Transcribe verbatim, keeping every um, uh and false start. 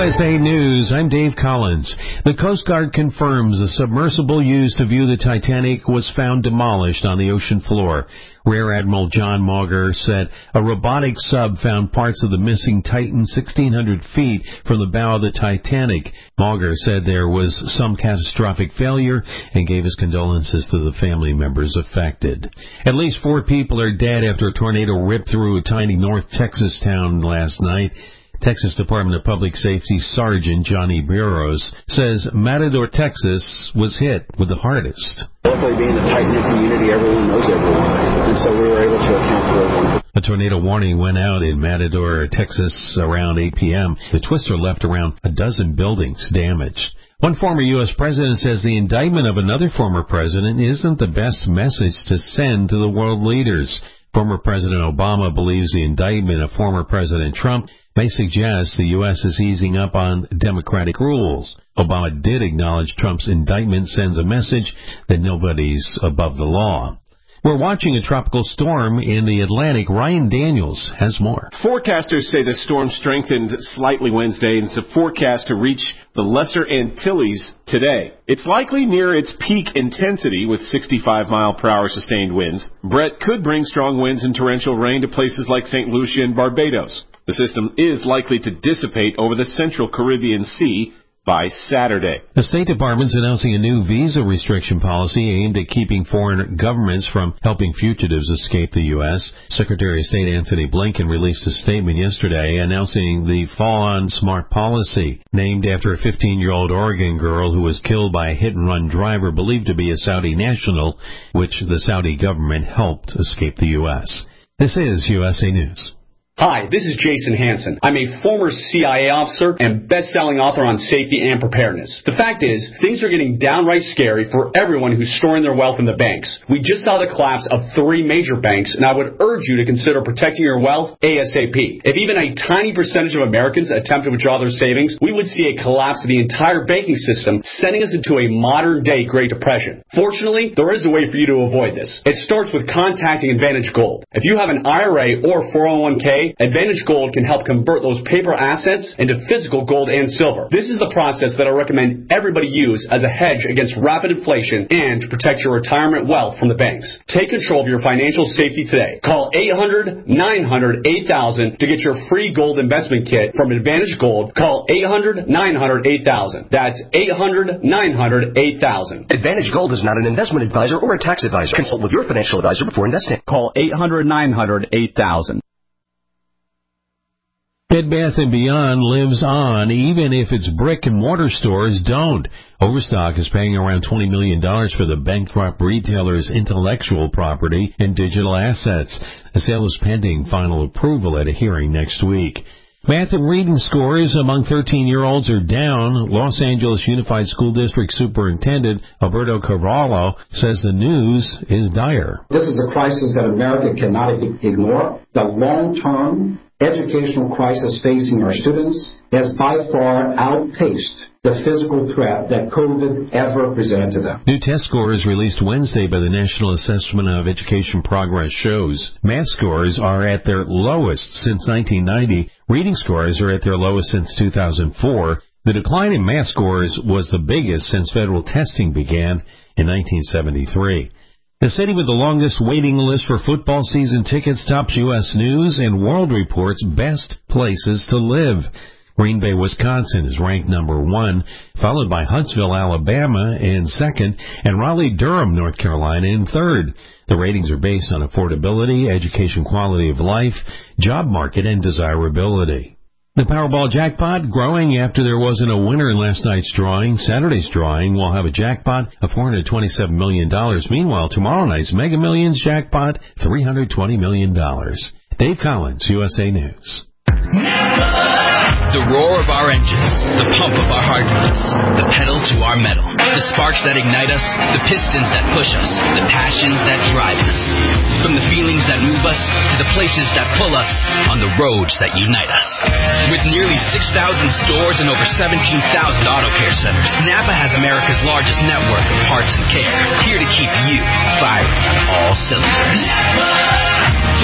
S A News, I'm Dave Collins. The Coast Guard confirms the submersible used to view the Titanic was found demolished on the ocean floor. Rear Admiral John Mauger said a robotic sub found parts of the missing Titan sixteen hundred feet from the bow of the Titanic. Mauger said there was some catastrophic failure and gave his condolences to the family members affected. At least four people are dead after a tornado ripped through a tiny North Texas town last night. Texas Department of Public Safety Sergeant Johnny Burrows says Matador, Texas was hit with the hardest. Luckily, being a tight-knit community, everyone knows everyone, and so we were able to account for everyone. A tornado warning went out in Matador, Texas around eight p.m. The twister left around a dozen buildings damaged. One former U S president says the indictment of another former president isn't the best message to send to the world leaders. Former President Obama believes the indictment of former President Trump may suggest the U S is easing up on democratic rules. Obama did acknowledge Trump's indictment sends a message that nobody's above the law. We're watching a tropical storm in the Atlantic. Ryan Daniels has more. Forecasters say the storm strengthened slightly Wednesday and is forecast to reach the Lesser Antilles today. It's likely near its peak intensity with sixty-five mile per hour sustained winds. Brett could bring strong winds and torrential rain to places like Saint Lucia and Barbados. The system is likely to dissipate over the central Caribbean Sea by Saturday. The State Department's announcing a new visa restriction policy aimed at keeping foreign governments from helping fugitives escape the U S Secretary of State Antony Blinken released a statement yesterday announcing the Fall on Smart policy, named after a fifteen-year-old Oregon girl who was killed by a hit-and-run driver believed to be a Saudi national, which the Saudi government helped escape the U S This is U S A News. Hi, this is Jason Hansen. I'm a former C I A officer and best-selling author on safety and preparedness. The fact is, things are getting downright scary for everyone who's storing their wealth in the banks. We just saw the collapse of three major banks, and I would urge you to consider protecting your wealth ASAP. If even a tiny percentage of Americans attempt to withdraw their savings, we would see a collapse of the entire banking system, sending us into a modern-day Great Depression. Fortunately, there is a way for you to avoid this. It starts with contacting Advantage Gold. If you have an I R A or four oh one k, Advantage Gold can help convert those paper assets into physical gold and silver. This is the process that I recommend everybody use as a hedge against rapid inflation and to protect your retirement wealth from the banks. Take control of your financial safety today. Call eight hundred, nine hundred, eight thousand to get your free gold investment kit from Advantage Gold. Call eight hundred, nine hundred, eight thousand. That's eight hundred, nine hundred, eight thousand. Advantage Gold is not an investment advisor or a tax advisor. Consult with your financial advisor before investing. Call eight hundred, nine hundred, eight thousand. Bed Bath and Beyond lives on, even if its brick-and-mortar stores don't. Overstock is paying around twenty million dollars for the bankrupt retailer's intellectual property and digital assets. The sale is pending final approval at a hearing next week. Math and reading scores among thirteen-year-olds are down. Los Angeles Unified School District Superintendent Alberto Carvalho says the news is dire. This is a crisis that America cannot ignore. The long-term educational crisis facing our students has by far outpaced the physical threat that COVID ever presented to them. New test scores released Wednesday by the National Assessment of Education Progress shows math scores are at their lowest since nineteen ninety. Reading scores are at their lowest since two thousand four. The decline in math scores was the biggest since federal testing began in nineteen seventy-three. The city with the longest waiting list for football season tickets tops U S News and World Report's best places to live. Green Bay, Wisconsin is ranked number one, followed by Huntsville, Alabama in second, and Raleigh-Durham, North Carolina in third. The ratings are based on affordability, education quality of life, job market, and desirability. The Powerball jackpot growing after there wasn't a winner in last night's drawing. Saturday's drawing will have a jackpot of four hundred twenty-seven million dollars. Meanwhile, tomorrow night's Mega Millions jackpot, three hundred twenty million dollars. Dave Collins, U S A News. The roar of our engines, the pump of our heartbeats, the pedal to our metal, the sparks that ignite us, the pistons that push us, the passions that drive us. From the feelings that move us to the places that pull us on the roads that unite us. With nearly six thousand stores and over seventeen thousand auto care centers, Napa has America's largest network of parts and care, here to keep you firing on all cylinders.